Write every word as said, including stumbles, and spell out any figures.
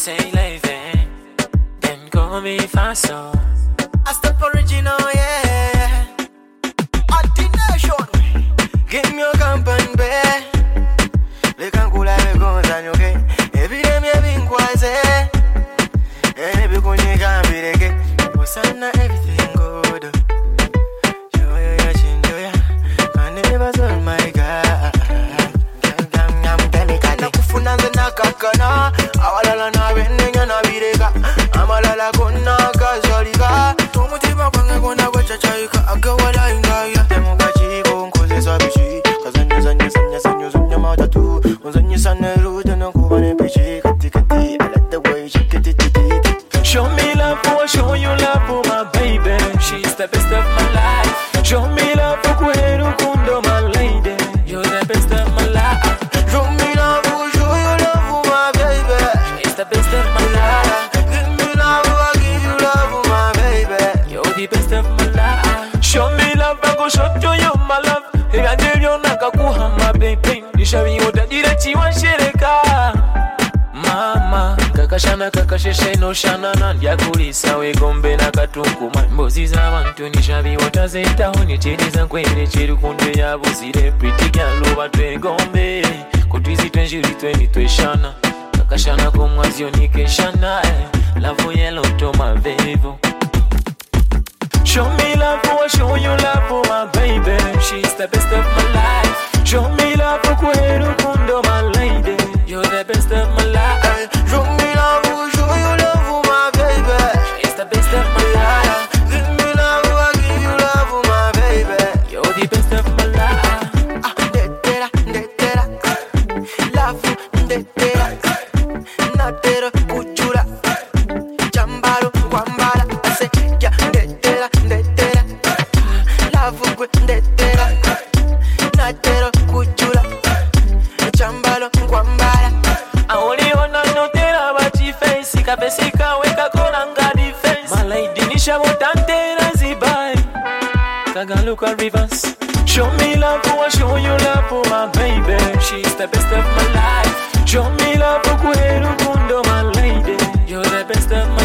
say lady, then call me faso. I step original, yeah. Ordination. Give me your company, babe. Le cancula me gonzano, okay? Every day me being quasi. And every one you can be the gay. What's on everything good? Show you your chin, show ya. Can never solve my God. Gam gam delicate. Na kufuna na kakana. Awala na benenya na bireka. Amala kona kazalika. Tumutima kwange kona kwa chachaika. Agawala ingaya. Temo kachiko nkoze sabishi. Kazanya zanya zanya zanya zanya matatu. Zanya sana rude na kubane pichi. Kati kati. I like the way she get it it it. Show me love, oh, show you love for my baby. She's the best of my life. Show me love for Kuheru Kundo, my lady. You're the best of my life. Show me love, oh, show you love for my baby. She's the best of my life. Give me love, oh, I give you love for my baby. You're the best of my life. Show me love, I go show to you my love. Hey, I tell you nakakuha my baby. Nishabi yoda direti wa shereka. Mama, kakashana kakasheshe no shana nandya kulisa we gombe na katunkuma. Mbozi z'abantu nishabi watazetaho nichiriza nkwere chiri kunde ya buzire pretty girl oba twegombe. Kutwizi twenjiri tweni tweshana. Kakashana kumwazi onike shana. Love yellow to my vevo. Show me love, oh, show you love for my baby. She's the best of my life. Show me love for Kuheru Kundo, my lady. You're the best of my life. Show me love, oh, show you love for my baby. She's the best of my life. Give me love, oh, I give you love for my baby. You're the best of my life. Ah, detera, detera. Love, detera. Natero, kuchura. Chambaro, kwambara. Ase, ya, detera, detera. Love, detera. Natero, kuchura. Chambaro, kwambara. I only wanna know tera bachi face. Kapesika weka kolanga defense. My lady nisha wotante na zibai. Kagaluka rivers. Show me love, oh, show you love for my baby. She's the best of my life. Show me love for Kuheru Kundo, my lady. You're the best of my